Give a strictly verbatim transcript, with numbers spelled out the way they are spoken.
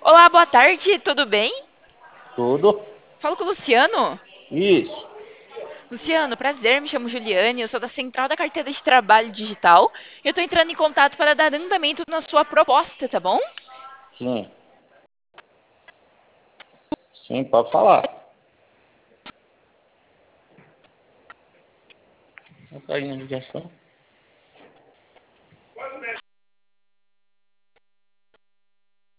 Olá, boa tarde, tudo bem? Tudo? Falo com o Luciano. Isso. Luciano, prazer, me chamo Juliane, eu sou da Central da Carteira de Trabalho Digital. Eu estou entrando em contato para dar andamento na sua proposta, tá bom? Sim. Sim, pode falar. Tá caindo a ligação.